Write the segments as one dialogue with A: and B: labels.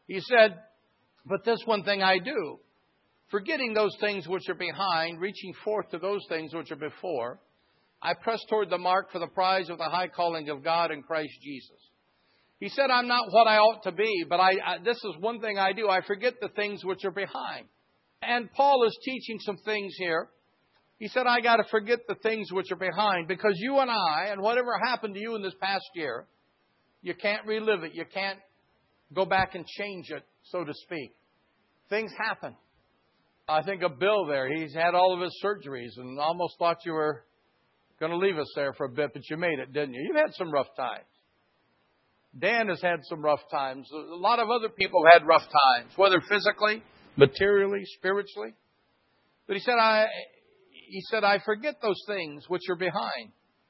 A: He said, but this one thing I do, forgetting those things which are behind, reaching forth to those things which are before, I press toward the mark for the prize of the high calling of God in Christ Jesus. He said, I'm not what I ought to be, but this is one thing I do. I forget the things which are behind. And Paul is teaching some things here. He said, I got to forget the things which are behind, because you and I, and whatever happened to you in this past year, you can't relive it. You can't go back and change it, so to speak. Things happen. I think of Bill there. He's had all of his surgeries and almost thought you were going to leave us there for a bit, but you made it, didn't you? You've had some rough times. Dan has had some rough times. A lot of other people have had rough times, whether physically, materially, spiritually. But he said, I forget those things which are behind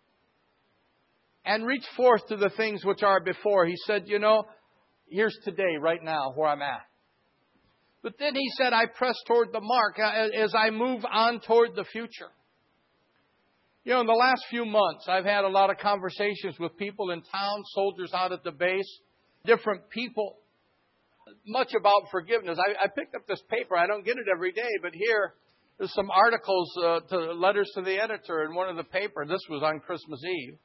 A: and reach forth to the things which are before. He said, here's today, right now, where I'm at. But then he said, I press toward the mark as I move on toward the future. In the last few months, I've had a lot of conversations with people in town, soldiers out at the base, different people, much about forgiveness. I picked up this paper. I don't get it every day, but here, there's some articles, letters to the editor in one of the papers. This was on Christmas Eve.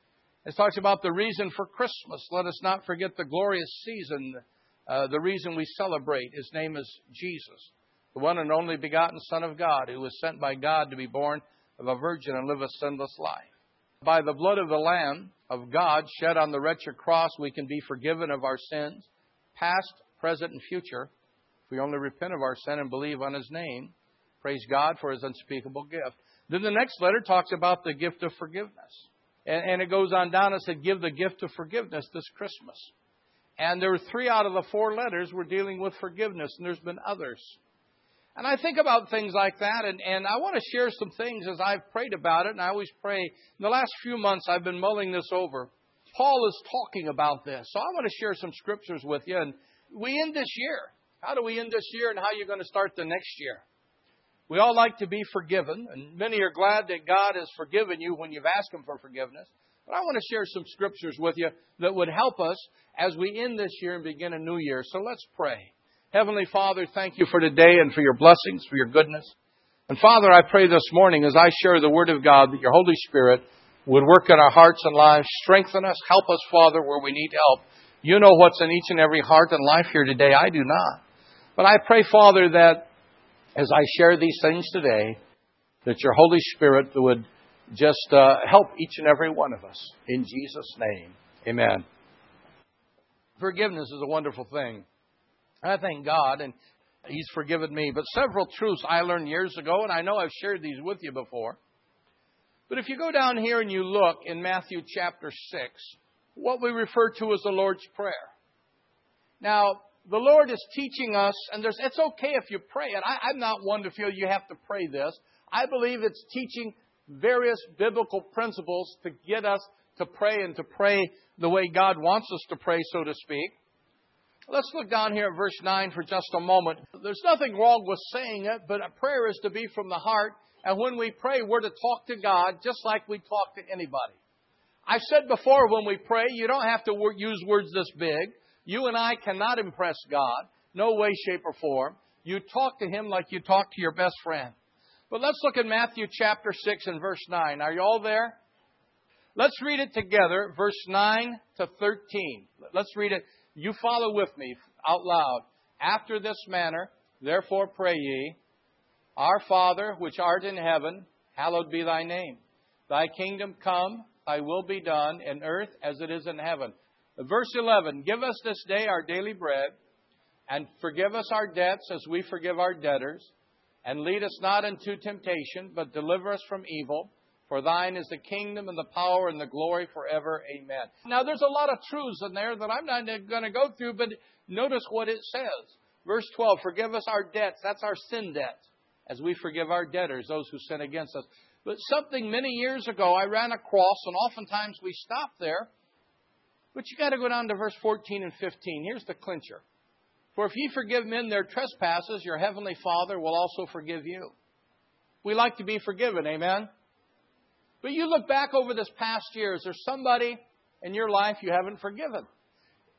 A: It talks about the reason for Christmas. Let us not forget the glorious season, the reason we celebrate. His name is Jesus, the one and only begotten Son of God, who was sent by God to be born of a virgin and live a sinless life. By the blood of the Lamb of God shed on the wretched cross, we can be forgiven of our sins, past, present, and future, if we only repent of our sin and believe on His name. Praise God for His unspeakable gift. Then the next letter talks about the gift of forgiveness. And it goes on down and said, give the gift of forgiveness this Christmas. And there were 3 out of the 4 letters were dealing with forgiveness, and there's been others. And I think about things like that, and I want to share some things as I've prayed about it, and I always pray. In the last few months, I've been mulling this over. Paul is talking about this, so I want to share some scriptures with you. And we end this year. How do we end this year, and how are you going to start the next year? We all like to be forgiven, and many are glad that God has forgiven you when you've asked Him for forgiveness. But I want to share some scriptures with you that would help us as we end this year and begin a new year. So let's pray. Heavenly Father, thank You for today and for Your blessings, for Your goodness. And Father, I pray this morning as I share the Word of God that Your Holy Spirit would work in our hearts and lives, strengthen us, help us, Father, where we need help. You know what's in each and every heart and life here today. I do not. But I pray, Father, that as I share these things today, that Your Holy Spirit would just help each and every one of us. In Jesus' name, amen. Forgiveness is a wonderful thing. I thank God, and He's forgiven me. But several truths I learned years ago, and I know I've shared these with you before. But if you go down here and you look in Matthew chapter 6, what we refer to as the Lord's Prayer. Now, the Lord is teaching us, and it's okay if you pray it. I'm not one to feel you have to pray this. I believe it's teaching various biblical principles to get us to pray and to pray the way God wants us to pray, so to speak. Let's look down here at verse 9 for just a moment. There's nothing wrong with saying it, but a prayer is to be from the heart. And when we pray, we're to talk to God just like we talk to anybody. I've said before, when we pray, you don't have to use words this big. You and I cannot impress God. No way, shape, or form. You talk to Him like you talk to your best friend. But let's look at Matthew chapter 6 and verse 9. Are you all there? Let's read it together, verse 9 to 13. Let's read it. You follow with me out loud. After this manner, therefore pray ye, Our Father, which art in heaven, hallowed be Thy name. Thy kingdom come, Thy will be done, in earth as it is in heaven. Verse 11, Give us this day our daily bread, and forgive us our debts as we forgive our debtors. And lead us not into temptation, but deliver us from evil. For Thine is the kingdom and the power and the glory forever. Amen. Now, there's a lot of truths in there that I'm not going to go through, but notice what it says. Verse 12, Forgive us our debts. That's our sin debt, as we forgive our debtors, those who sin against us. But something many years ago I ran across, and oftentimes we stop there. But you got to go down to verse 14 and 15. Here's the clincher. For if ye forgive men their trespasses, your heavenly Father will also forgive you. We like to be forgiven, amen? But you look back over this past year, is there somebody in your life you haven't forgiven?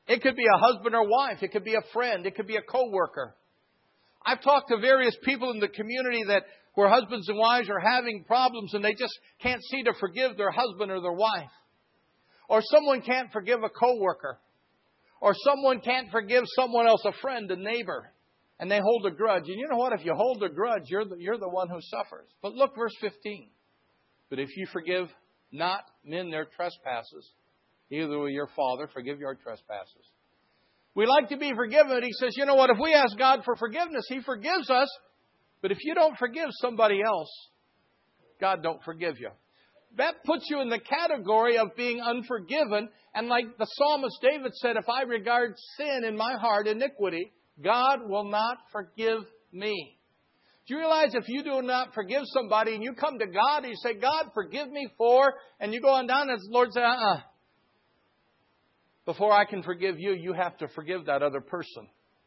A: It could be a husband or wife. It could be a friend. It could be a coworker. I've talked to various people in the community where husbands and wives are having problems and they just can't seem to forgive their husband or their wife. Or someone can't forgive a coworker. Or someone can't forgive someone else, a friend, a neighbor. And they hold a grudge. And you know what? If you hold a grudge, you're the one who suffers. But look, verse 15. But if you forgive not men their trespasses, neither will your Father forgive your trespasses. We like to be forgiven. He says, you know what? If we ask God for forgiveness, He forgives us. But if you don't forgive somebody else, God don't forgive you. That puts you in the category of being unforgiven. And like the psalmist David said, if I regard sin in my heart, iniquity, God will not forgive me. Do you realize if you do not forgive somebody and you come to God and you say, God, forgive me for, and you go on down and the Lord says, before I can forgive you, you have to forgive that other person.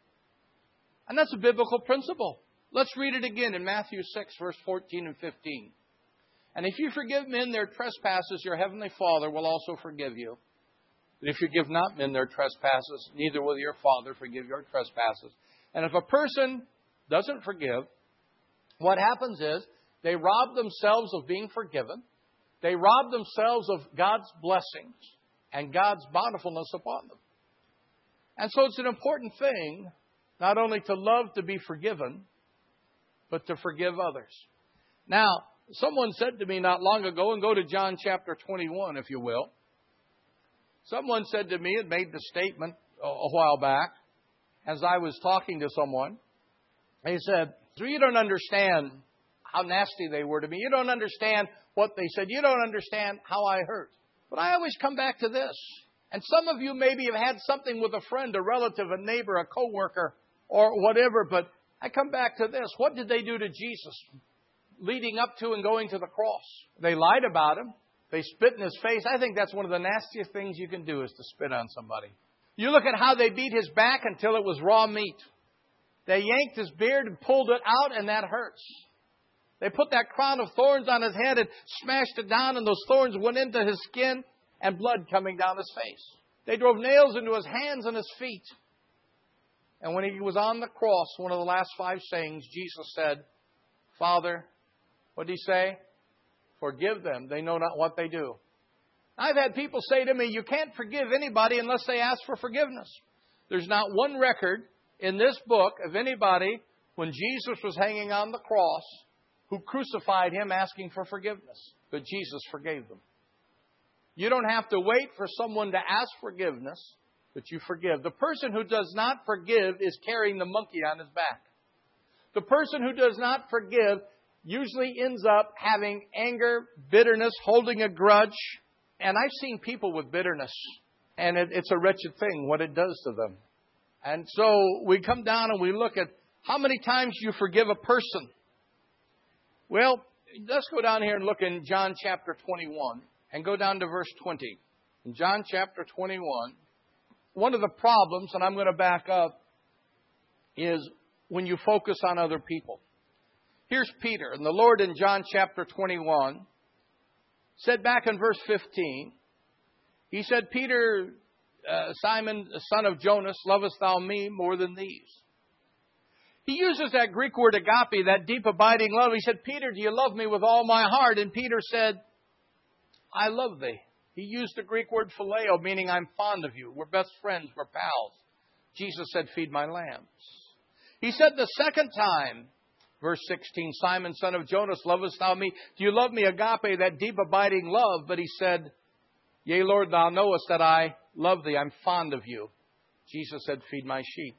A: And that's a biblical principle. Let's read it again in Matthew 6, verse 14 and 15. And if you forgive men their trespasses, your heavenly Father will also forgive you. But if you give not men their trespasses, neither will your Father forgive your trespasses. And if a person doesn't forgive, what happens is they rob themselves of being forgiven. They rob themselves of God's blessings and God's bountifulness upon them. And so it's an important thing not only to love to be forgiven, but to forgive others. Now, someone said to me not long ago, and go to John chapter 21, if you will. Someone said to me, and made the statement a while back, as I was talking to someone. They said, so you don't understand how nasty they were to me. You don't understand what they said. You don't understand how I hurt. But I always come back to this. And some of you maybe have had something with a friend, a relative, a neighbor, a coworker, or whatever. But I come back to this. What did they do to Jesus leading up to and going to the cross? They lied about Him. They spit in His face. I think that's one of the nastiest things you can do is to spit on somebody. You look at how they beat His back until it was raw meat. They yanked His beard and pulled it out, and that hurts. They put that crown of thorns on His head and smashed it down, and those thorns went into His skin and blood coming down His face. They drove nails into His hands and His feet. And when He was on the cross, one of the last 5 sayings, Jesus said, Father, what did He say? Forgive them. They know not what they do. I've had people say to me, you can't forgive anybody unless they ask for forgiveness. There's not one record in this book of anybody when Jesus was hanging on the cross who crucified Him asking for forgiveness. But Jesus forgave them. You don't have to wait for someone to ask forgiveness, but you forgive. The person who does not forgive is carrying the monkey on his back. The person who does not forgive usually ends up having anger, bitterness, holding a grudge. And I've seen people with bitterness, and it's a wretched thing what it does to them. And so we come down and we look at how many times you forgive a person. Well, let's go down here and look in John chapter 21 and go down to verse 20. In John chapter 21, one of the problems, and I'm going to back up, is when you focus on other people. Here's Peter, and the Lord in John chapter 21 said back in verse 15, He said, Peter, Simon, son of Jonas, lovest thou me more than these? He uses that Greek word agape, that deep abiding love. He said, Peter, do you love me with all my heart? And Peter said, I love thee. He used the Greek word phileo, meaning I'm fond of you. We're best friends. We're pals. Jesus said, feed my lambs. He said the second time, verse 16, Simon, son of Jonas, lovest thou me? Do you love me, agape, that deep abiding love? But he said, yea, Lord, thou knowest that I love thee. I'm fond of you. Jesus said, feed my sheep.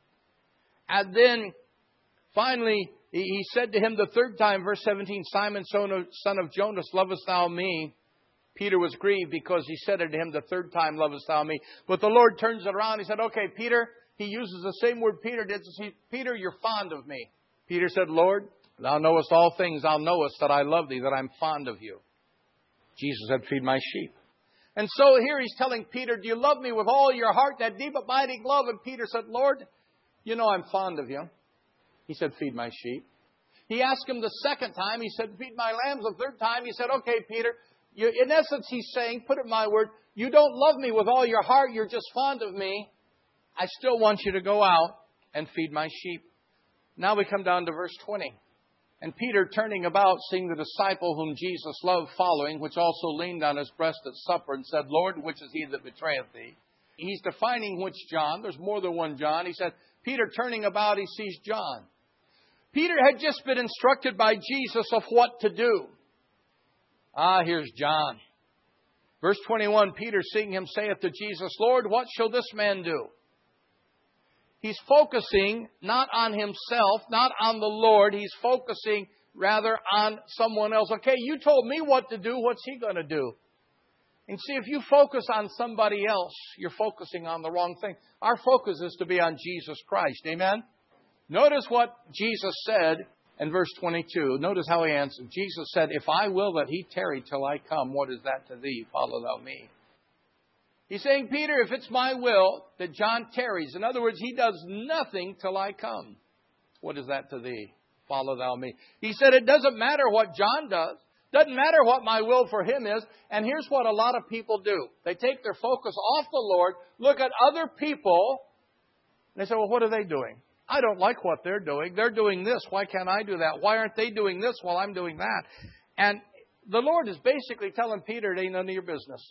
A: And then finally, he said to him the third time, verse 17, Simon, son of Jonas, lovest thou me? Peter was grieved because he said unto him the third time, lovest thou me? But the Lord turns it around. He said, okay, Peter, he uses the same word Peter did. Peter, you're fond of me. Peter said, Lord, thou knowest all things. Thou knowest that I love thee, that I'm fond of you. Jesus said, feed my sheep. And so here he's telling Peter, do you love me with all your heart, that deep abiding love? And Peter said, Lord, you know I'm fond of you. He said, feed my sheep. He asked him the second time. He said, feed my lambs. The third time, he said, okay, Peter. In essence, he's saying, put it in my word, you don't love me with all your heart. You're just fond of me. I still want you to go out and feed my sheep. Now we come down to verse 20. And Peter, turning about, seeing the disciple whom Jesus loved following, which also leaned on his breast at supper, and said, Lord, which is he that betrayeth thee? He's defining which John. There's more than one John. He said, Peter, turning about, he sees John. Peter had just been instructed by Jesus of what to do. Here's John. Verse 21, Peter, seeing him, saith to Jesus, Lord, what shall this man do? He's focusing not on himself, not on the Lord. He's focusing rather on someone else. Okay, you told me what to do. What's he going to do? And see, if you focus on somebody else, you're focusing on the wrong thing. Our focus is to be on Jesus Christ. Amen? Notice what Jesus said in verse 22. Notice how he answered. Jesus said, if I will that he tarry till I come, what is that to thee? Follow thou me. He's saying, Peter, if it's my will that John tarries, in other words, he does nothing till I come. What is that to thee? Follow thou me. He said, it doesn't matter what John does. Doesn't matter what my will for him is. And here's what a lot of people do. They take their focus off the Lord, look at other people, and they say, well, what are they doing? I don't like what they're doing. They're doing this. Why can't I do that? Why aren't they doing this while I'm doing that? And the Lord is basically telling Peter, it ain't none of your business.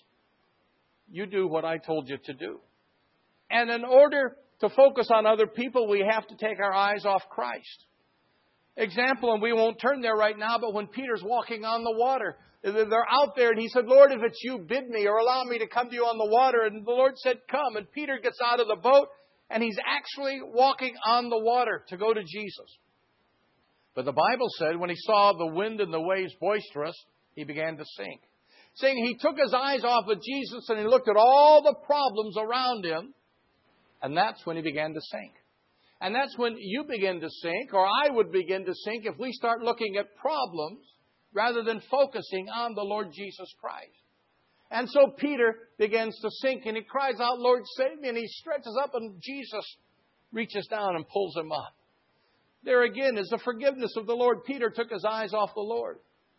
A: You do what I told you to do. And in order to focus on other people, we have to take our eyes off Christ. Example, and we won't turn there right now, but when Peter's walking on the water, they're out there, and he said, Lord, if it's you, bid me or allow me to come to you on the water. And the Lord said, come. And Peter gets out of the boat, and he's actually walking on the water to go to Jesus. But the Bible said when he saw the wind and the waves boisterous, he began to sink. Saying he took his eyes off of Jesus and he looked at all the problems around him. And that's when he began to sink. And that's when you begin to sink, or I would begin to sink, if we start looking at problems rather than focusing on the Lord Jesus Christ. And so Peter begins to sink and he cries out, Lord, save me. And he stretches up and Jesus reaches down and pulls him up. There again is the forgiveness of the Lord. Peter took his eyes off the Lord.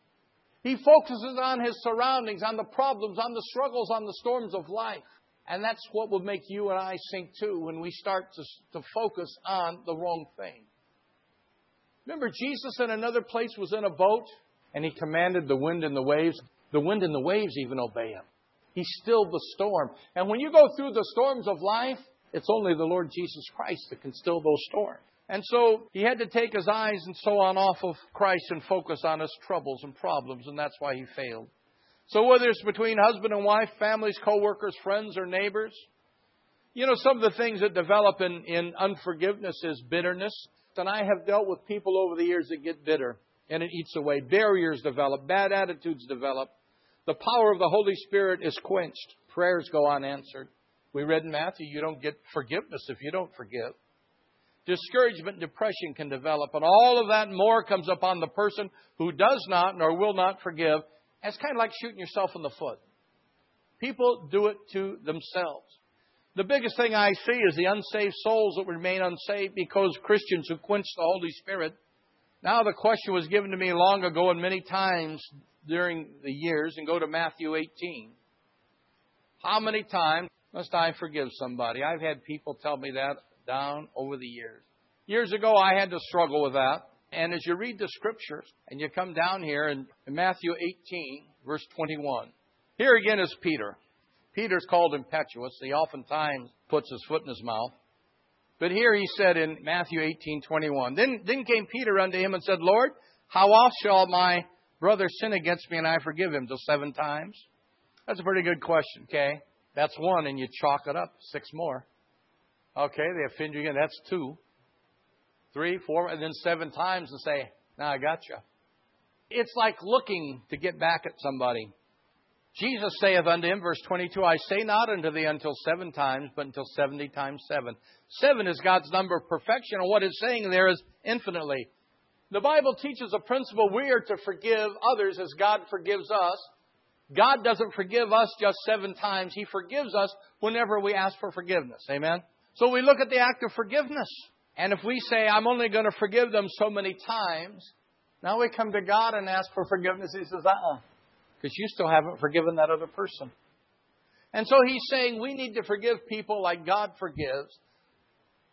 A: He focuses on his surroundings, on the problems, on the struggles, on the storms of life. And that's what will make you and I sink too when we start to focus on the wrong thing. Remember, Jesus in another place was in a boat and he commanded the wind and the waves. The wind and the waves even obey him. He stilled the storm. And when you go through the storms of life, it's only the Lord Jesus Christ that can still those storms. And so he had to take his eyes and so on off of Christ and focus on his troubles and problems, and that's why he failed. So whether it's between husband and wife, families, co-workers, friends, or neighbors, you know, some of the things that develop in unforgiveness is bitterness. And I have dealt with people over the years that get bitter, and it eats away. Barriers develop, bad attitudes develop. The power of the Holy Spirit is quenched. Prayers go unanswered. We read in Matthew, you don't get forgiveness if you don't forgive. Discouragement and depression can develop. And all of that and more comes upon the person who does not nor will not forgive. It's kind of like shooting yourself in the foot. People do it to themselves. The biggest thing I see is the unsaved souls that remain unsaved because Christians who quench the Holy Spirit. Now the question was given to me long ago and many times during the years, and go to Matthew 18. How many times must I forgive somebody? I've had people tell me that down over the years. Years ago, I had to struggle with that. And as you read the Scriptures, and you come down here in Matthew 18, verse 21. Here again is Peter. Peter's called impetuous. He oftentimes puts his foot in his mouth. But here he said in Matthew 18:21, Then came Peter unto him and said, Lord, how oft shall my brother sin against me and I forgive him? Till 7 times? That's a pretty good question, okay? That's 1, and you chalk it up. 6 more. Okay, they offend you again. That's 2, 3, 4, and then 7 times and say, now I got you. It's like looking to get back at somebody. Jesus saith unto him, verse 22, I say not unto thee until 7 times, but until 70 times 7. 7 is God's number of perfection, and what it's saying there is infinitely. The Bible teaches a principle we are to forgive others as God forgives us. God doesn't forgive us just 7 times. He forgives us whenever we ask for forgiveness. Amen? So we look at the act of forgiveness. And if we say, I'm only going to forgive them so many times, now we come to God and ask for forgiveness. He says, because you still haven't forgiven that other person. And so he's saying we need to forgive people like God forgives.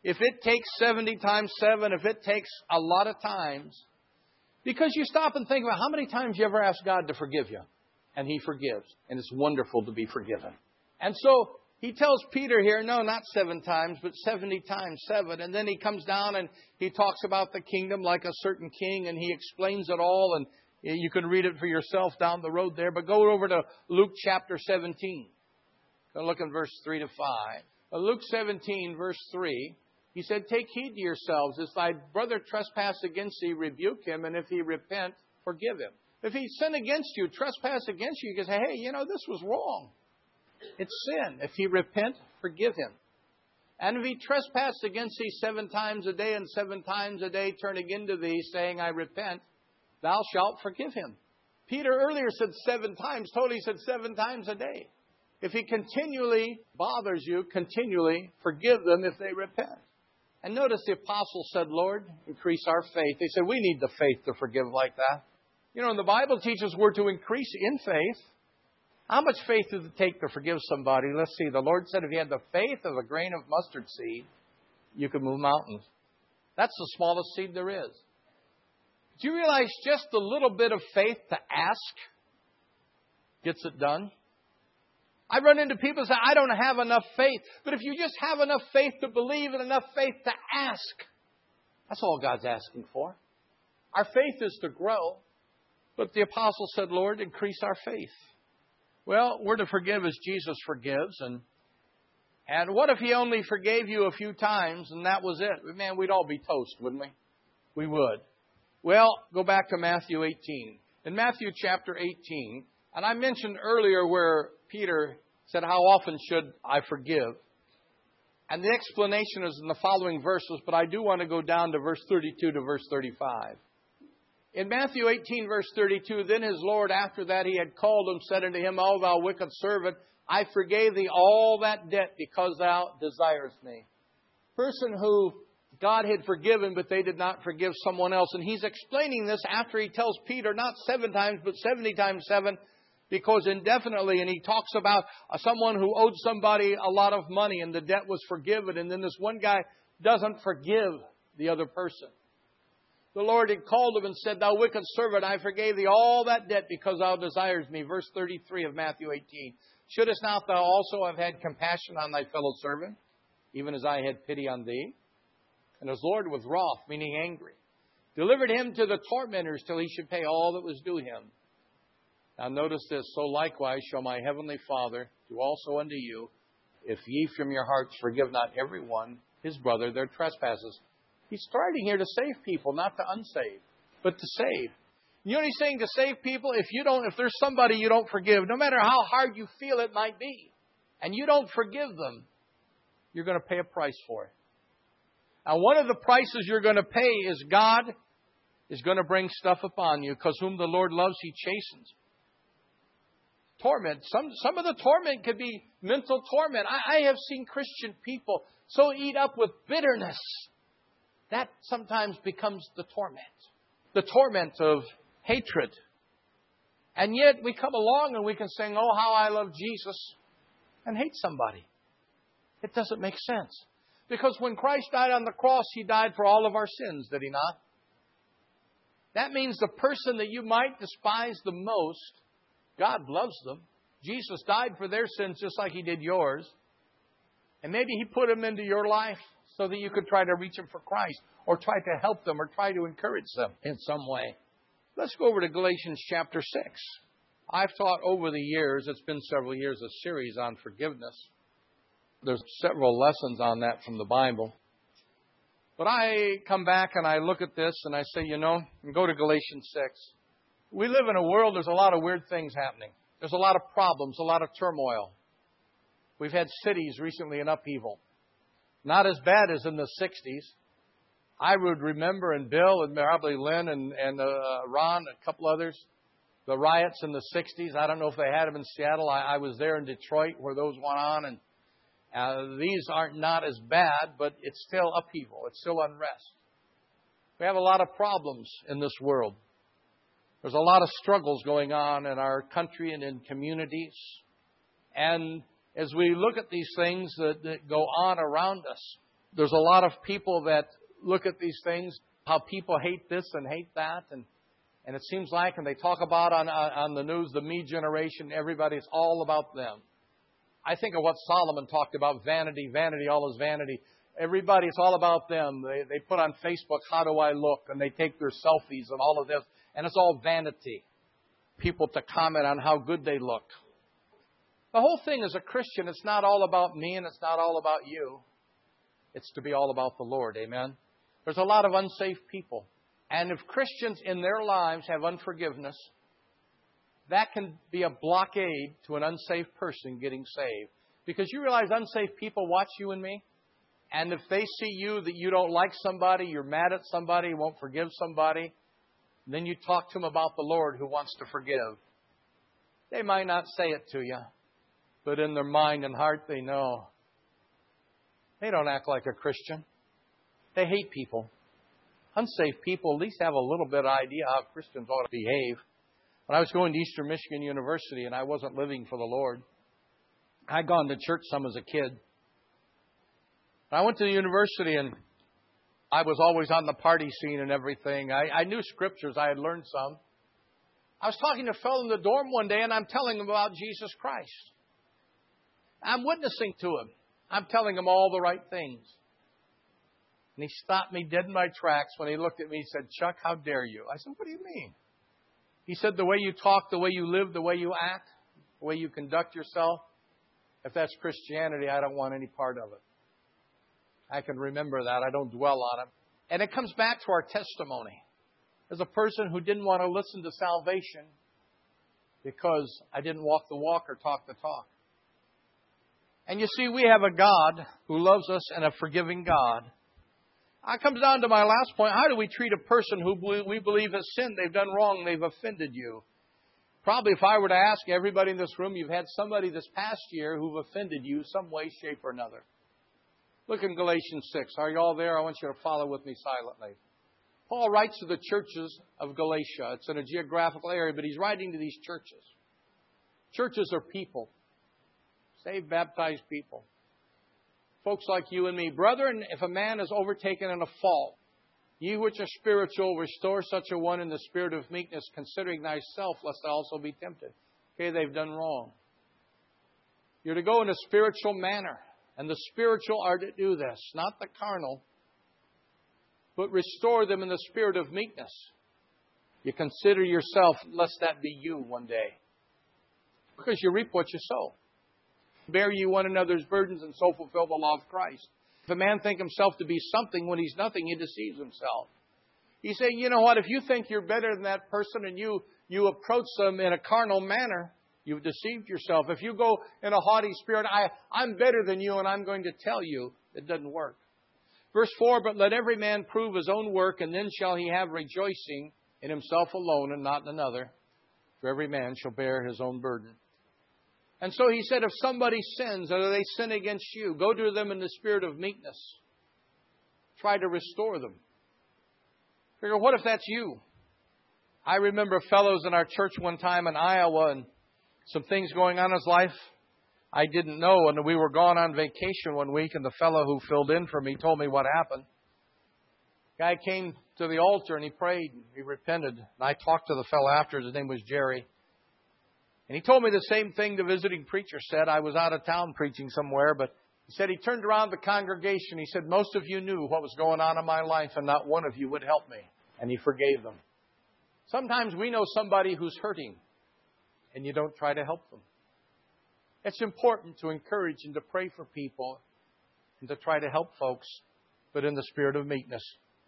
A: if it takes 70 times 7, if it takes a lot of times, because you stop and think about how many times you ever ask God to forgive you, and He forgives, and it's wonderful to be forgiven. And so He tells Peter here, no, not 7 times, but 70 times 7. And then He comes down and He talks about the kingdom like a certain king, and He explains it all, and you can read it for yourself down the road there. But go over to Luke chapter 17. Go look in verse 3 to 5. Luke 17, verse 3, He said, take heed to yourselves. If thy brother trespass against thee, rebuke him, and if he repent, forgive him. If he sin against you, trespass against you, you can say, hey, this was wrong. It's sin. If he repent, forgive him. And if he trespass against thee 7 times a day, and 7 times a day turn again to thee, saying, I repent, thou shalt forgive him. Peter earlier said 7 times. Totally said 7 times a day. If he continually bothers you, continually forgive them if they repent. And notice the apostles said, Lord, increase our faith. They said, we need the faith to forgive like that. And the Bible teaches we're to increase in faith. How much faith does it take to forgive somebody? Let's see. The Lord said if you had the faith of a grain of mustard seed, you could move mountains. That's the smallest seed there is. Do you realize just a little bit of faith to ask gets it done? I run into people who say, I don't have enough faith. But if you just have enough faith to believe and enough faith to ask, that's all God's asking for. Our faith is to grow. But the apostle said, Lord, increase our faith. Well, we're to forgive as Jesus forgives. And what if He only forgave you a few times and that was it? Man, we'd all be toast, wouldn't we? We would. Well, go back to Matthew 18. In Matthew chapter 18, and I mentioned earlier where Peter said, how often should I forgive? And the explanation is in the following verses, but I do want to go down to verse 32 to verse 35. In Matthew 18, verse 32, then his Lord, after that he had called him, said unto him, O thou wicked servant, I forgave thee all that debt because thou desirest me. Person who God had forgiven, but they did not forgive someone else. And he's explaining this after he tells Peter, not 7 times, but 70 times 7, because indefinitely. And he talks about someone who owed somebody a lot of money and the debt was forgiven. And then this one guy doesn't forgive the other person. The Lord had called him and said, thou wicked servant, I forgave thee all that debt because thou desirest me. Verse 33 of Matthew 18. Shouldest not thou also have had compassion on thy fellow servant, even as I had pity on thee? And his Lord was wroth, meaning angry, delivered him to the tormentors till he should pay all that was due him. Now notice this, so likewise shall my heavenly Father do also unto you, if ye from your hearts forgive not every one his brother their trespasses. He's starting here to save people, not to unsave, but to save. You know what he's saying? To save people, if there's somebody you don't forgive, no matter how hard you feel it might be, and you don't forgive them, you're going to pay a price for it. Now, one of the prices you're going to pay is God is going to bring stuff upon you, because whom the Lord loves, He chastens. Torment. Some of the torment could be mental torment. I have seen Christian people so eat up with bitterness. That sometimes becomes the torment. The torment of hatred. And yet we come along and we can sing, oh, how I love Jesus, and hate somebody. It doesn't make sense. Because when Christ died on the cross, He died for all of our sins, did He not? That means the person that you might despise the most, God loves them. Jesus died for their sins just like He did yours. And maybe He put them into your life so that you could try to reach them for Christ, or try to help them, or try to encourage them in some way. Let's go over to Galatians chapter 6. I've taught over the years, it's been several years, a series on forgiveness. There's several lessons on that from the Bible. But I come back and I look at this and I say, and go to Galatians 6. We live in a world, there's a lot of weird things happening. There's a lot of problems, a lot of turmoil. We've had cities recently in upheaval. Not as bad as in the 60s. I would remember, and Bill and probably Lynn and Ron, a couple others, the riots in the 60s. I don't know if they had them in Seattle. I was there in Detroit where those went on. And these aren't not as bad, but it's still upheaval. It's still unrest. We have a lot of problems in this world. There's a lot of struggles going on in our country and in communities. And as we look at these things that go on around us, there's a lot of people that look at these things, how people hate this and hate that, and it seems like, and they talk about on the news, the me generation, everybody's all about them. I think of what Solomon talked about, vanity, vanity, all is vanity. Everybody, it's all about them. They put on Facebook, how do I look? And they take their selfies and all of this. And it's all vanity. People to comment on how good they look. The whole thing as a Christian, it's not all about me and it's not all about you. It's to be all about the Lord. Amen? There's a lot of unsafe people. And if Christians in their lives have unforgiveness, that can be a blockade to an unsafe person getting saved. Because you realize unsafe people watch you and me. And if they see you that you don't like somebody, you're mad at somebody, won't forgive somebody, then you talk to them about the Lord who wants to forgive. They might not say it to you, but in their mind and heart they know. They don't act like a Christian. They hate people. Unsafe people at least have a little bit of idea how Christians ought to behave. When I was going to Eastern Michigan University and I wasn't living for the Lord, I'd gone to church some as a kid. I went to the university and I was always on the party scene and everything. I knew scriptures. I had learned some. I was talking to a fellow in the dorm one day and I'm telling him about Jesus Christ. I'm witnessing to him. I'm telling him all the right things. And he stopped me dead in my tracks when he looked at me and said, "Chuck, how dare you?" I said, "What do you mean?" He said, "The way you talk, the way you live, the way you act, the way you conduct yourself, if that's Christianity, I don't want any part of it." I can remember that. I don't dwell on it. And it comes back to our testimony. As a person who didn't want to listen to salvation because I didn't walk the walk or talk the talk. And you see, we have a God who loves us and a forgiving God. It comes down to my last point. How do we treat a person who we believe has sinned? They've done wrong. They've offended you. Probably if I were to ask everybody in this room, you've had somebody this past year who've offended you some way, shape, or another. Look in Galatians 6. Are you all there? I want you to follow with me silently. Paul writes to the churches of Galatia. It's in a geographical area, but he's writing to these churches. Churches are people. Saved, baptized people. Folks like you and me. Brethren, if a man is overtaken in a fault, ye which are spiritual, restore such a one in the spirit of meekness, considering thyself, lest thou also be tempted. Okay, they've done wrong. You're to go in a spiritual manner. And the spiritual are to do this, not the carnal, but restore them in the spirit of meekness. You consider yourself, lest that be you one day. Because you reap what you sow. Bear ye one another's burdens and so fulfill the law of Christ. If a man think himself to be something when he's nothing, he deceives himself. He's saying, you know what, if you think you're better than that person and you approach them in a carnal manner, you've deceived yourself. If you go in a haughty spirit, I'm better than you and I'm going to tell you, it doesn't work. Verse 4, but let every man prove his own work, and then shall he have rejoicing in himself alone and not in another. For every man shall bear his own burden. And so he said, if somebody sins, or they sin against you, go to them in the spirit of meekness. Try to restore them. Figure, what if that's you? I remember fellows in our church one time in Iowa and some things going on in his life I didn't know. And we were gone on vacation one week, and the fellow who filled in for me told me what happened. Guy came to the altar and he prayed and he repented. And I talked to the fellow after. His name was Jerry. And he told me the same thing the visiting preacher said. I was out of town preaching somewhere, but he said he turned around the congregation. He said, most of you knew what was going on in my life, and not one of you would help me. And he forgave them. Sometimes we know somebody who's hurting, and you don't try to help them. It's important to encourage and to pray for people and to try to help folks, but in the spirit of meekness.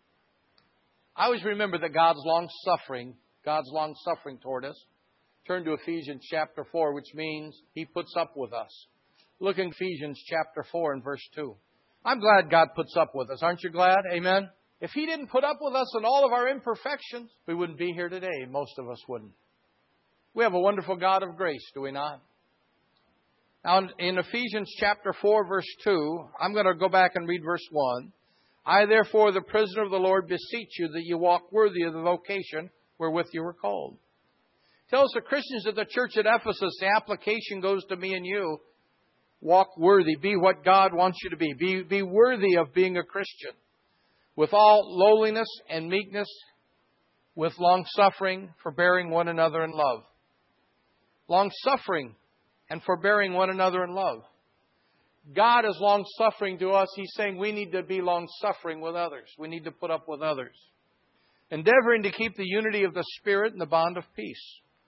A: I always remember that God's long-suffering toward us. Turn to Ephesians chapter 4, which means He puts up with us. Look in Ephesians chapter 4 and verse 2. I'm glad God puts up with us. Aren't you glad? Amen? If He didn't put up with us in all of our imperfections, we wouldn't be here today. Most of us wouldn't. We have a wonderful God of grace, do we not? Now, in Ephesians chapter 4, verse 2, I'm going to go back and read verse 1. I, therefore, the prisoner of the Lord, beseech you that you walk worthy of the vocation wherewith you were called. Tells the Christians at the church at Ephesus, the application goes to me and you. Walk worthy. Be what God wants you to be. Be worthy of being a Christian. With all lowliness and meekness, with long-suffering, forbearing one another in love. Long-suffering and forbearing one another in love. God is long-suffering to us. He's saying we need to be long-suffering with others. We need to put up with others. Endeavoring to keep the unity of the Spirit and the bond of peace.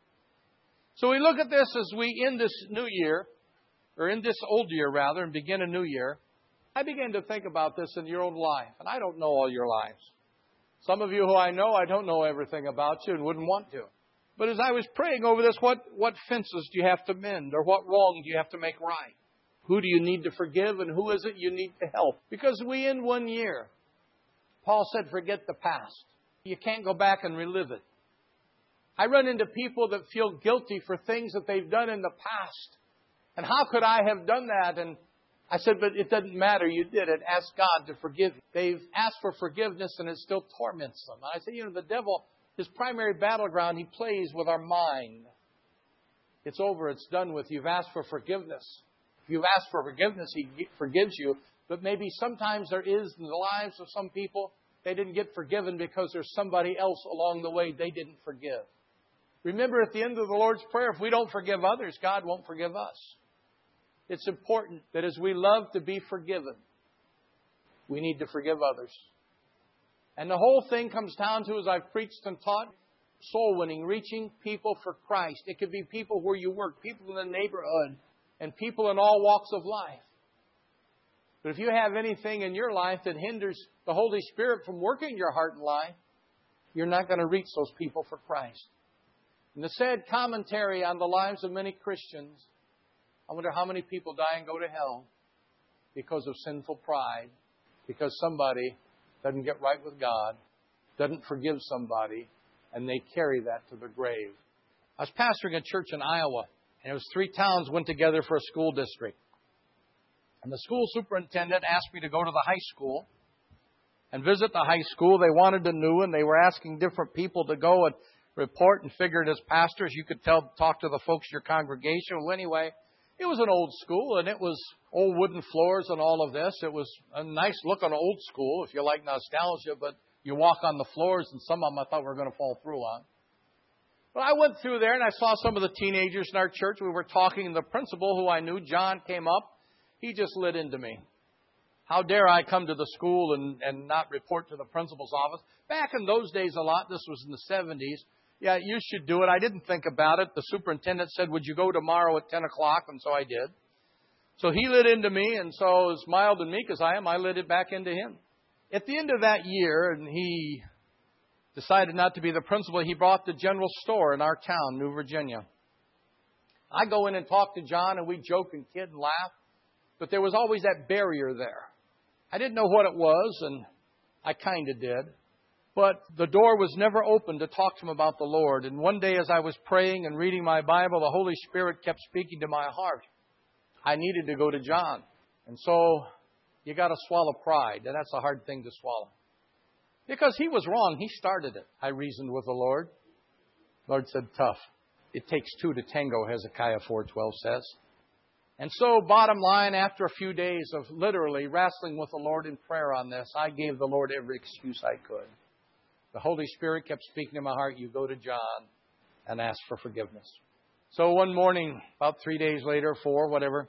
A: So we look at this as we end this new year, or in this old year rather, and begin a new year. I began to think about this in your own life, and I don't know all your lives. Some of you who I know, I don't know everything about you and wouldn't want to. But as I was praying over this, what fences do you have to mend, or what wrong do you have to make right? Who do you need to forgive, and who is it you need to help? Because we end one year. Paul said, forget the past. You can't go back and relive it. I run into people that feel guilty for things that they've done in the past. And how could I have done that? And I said, but it doesn't matter. You did it. Ask God to forgive you. They've asked for forgiveness and it still torments them. And I said, the devil, his primary battleground, he plays with our mind. It's over. It's done with. You've asked for forgiveness. If you've asked for forgiveness, he forgives you. But maybe sometimes there is in the lives of some people, they didn't get forgiven because there's somebody else along the way they didn't forgive. Remember, at the end of the Lord's Prayer, if we don't forgive others, God won't forgive us. It's important that as we love to be forgiven, we need to forgive others. And the whole thing comes down to, as I've preached and taught, soul winning, reaching people for Christ. It could be people where you work, people in the neighborhood, and people in all walks of life. But if you have anything in your life that hinders the Holy Spirit from working your heart and life, you're not going to reach those people for Christ. In the sad commentary on the lives of many Christians, I wonder how many people die and go to hell because of sinful pride, because somebody doesn't get right with God, doesn't forgive somebody, and they carry that to the grave. I was pastoring a church in Iowa, and it was 3 towns went together for a school district. And the school superintendent asked me to go to the high school and visit the high school. They wanted to know, and they were asking different people to go and report, and figured as pastors you could talk to the folks in your congregation. Well, anyway, it was an old school, and it was old wooden floors and all of this. It was a nice looking old school, if you like nostalgia, but you walk on the floors, and some of them I thought were going to fall through on. But I went through there, and I saw some of the teenagers in our church. We were talking, and the principal, who I knew, John, came up. He just lit into me. How dare I come to the school and not report to the principal's office? Back in those days a lot, this was in the 70s. Yeah, you should do it. I didn't think about it. The superintendent said, would you go tomorrow at 10 o'clock? And so I did. So he lit into me, and so as mild and meek as I am, I lit it back into him. At the end of that year, and he decided not to be the principal, he bought the general store in our town, New Virginia. I go in and talk to John, and we joke and kid and laugh. But there was always that barrier there. I didn't know what it was, and I kind of did. But the door was never open to talk to him about the Lord. And one day as I was praying and reading my Bible, the Holy Spirit kept speaking to my heart. I needed to go to John. And so you got to swallow pride, and that's a hard thing to swallow. Because he was wrong. He started it. I reasoned with the Lord. The Lord said, tough. It takes 2 to tango, Hezekiah 4:12 says. And so, bottom line, after a few days of literally wrestling with the Lord in prayer on this, I gave the Lord every excuse I could. The Holy Spirit kept speaking to my heart, you go to John and ask for forgiveness. So one morning, about 3 days later, 4, whatever,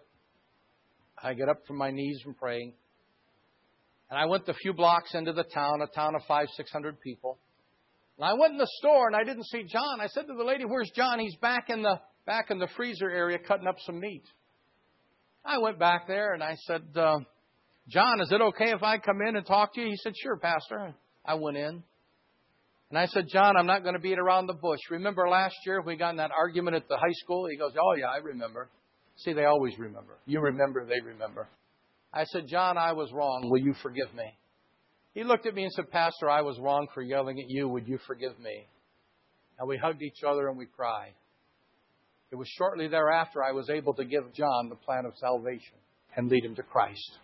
A: I get up from my knees from praying. And I went a few blocks into the town, a town of 500-600 people. And I went in the store and I didn't see John. I said to the lady, where's John? He's back in the freezer area cutting up some meat. I went back there and I said, John, is it okay if I come in and talk to you? He said, sure, Pastor. I went in. And I said, John, I'm not going to beat around the bush. Remember last year we got in that argument at the high school? He goes, oh, yeah, I remember. See, they always remember. You remember, they remember. I said, John, I was wrong. Will you forgive me? He looked at me and said, Pastor, I was wrong for yelling at you. Would you forgive me? And we hugged each other and we cried. It was shortly thereafter I was able to give John the plan of salvation and lead him to Christ.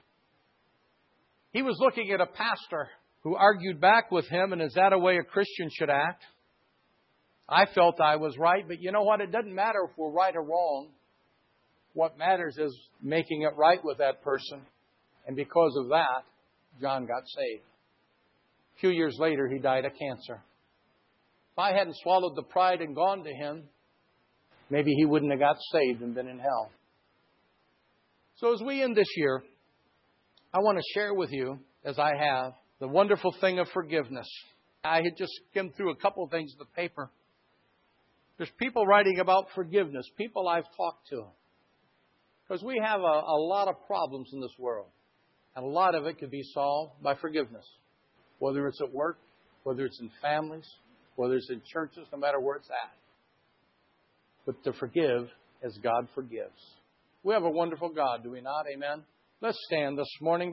A: He was looking at a pastor who argued back with him, and is that a way a Christian should act? I felt I was right, but you know what? It doesn't matter if we're right or wrong. What matters is making it right with that person. And because of that, John got saved. A few years later, he died of cancer. If I hadn't swallowed the pride and gone to him, maybe he wouldn't have got saved and been in hell. So as we end this year, I want to share with you, as I have, the wonderful thing of forgiveness. I had just skimmed through a couple of things in the paper. There's people writing about forgiveness, people I've talked to. Because we have a lot of problems in this world. And a lot of it could be solved by forgiveness. Whether it's at work, whether it's in families, whether it's in churches, no matter where it's at. But to forgive as God forgives. We have a wonderful God, do we not? Amen? Let's stand this morning.